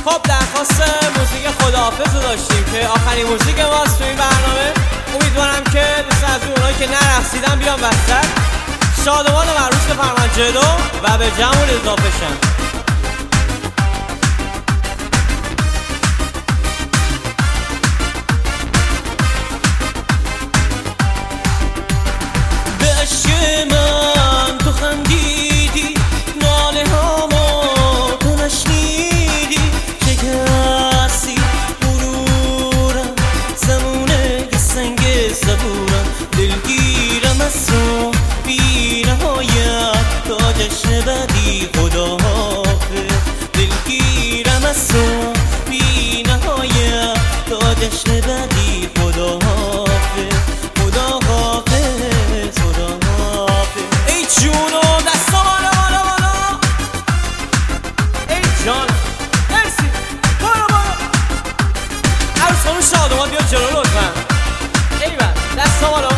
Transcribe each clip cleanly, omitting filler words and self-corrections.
خب درخواست موزیک خداحافظ رو داشتیم که آخرین موزیک ماست تو این برنامه. امیدوارم که دوستان از اونایی که نرقصیدن بیان وسط، شادمان و معروض بفرمان جلو و به جمعون اضافه شن. به عشق من تو خندیدی، ناله هامو تو نشنیدی، شکستی غرورم، زمونه که سنگ صبورم، دلگیرم از تو بی نهایت تا جشن بعدی خداحافظ، دلگیرم از تو بی نهایت تا جشن بعدی خداحافظ، خداحافظ، خداحافظ. ای جونو دستا بالا بالا بالا، ای جان مرسی، بالا بالا. عروس خانوم شادمان بیا جلو لطفا. ای بر دستا بالا.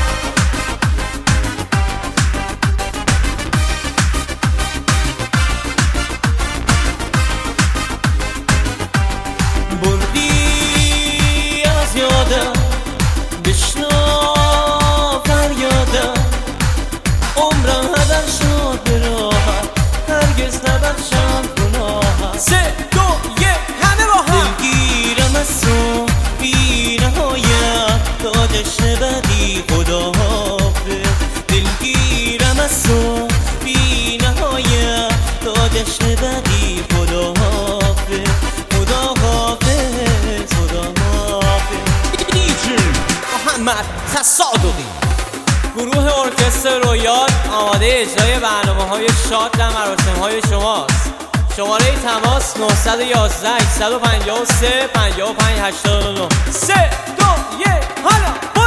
بردی از یادم، بشنا فریادم، عمرم هدر شد به راحت، هرگز نبخشم گناهم. 3 2 1 همه با هم. دلگیرم از تو بی نهایت تا جشن بعدی خداحافظ، دلگیرم از تو بی نهایت تا جشن بعدی خداحافظ، خداحافظ، خداحافظ. دیجی محمد تصادقی، گروه ارکستر رویال آماده اجرای برنامه‌های شاد در مراسم‌های شماست. شماره تماس 911 853 55 89. 3 2 1 حالا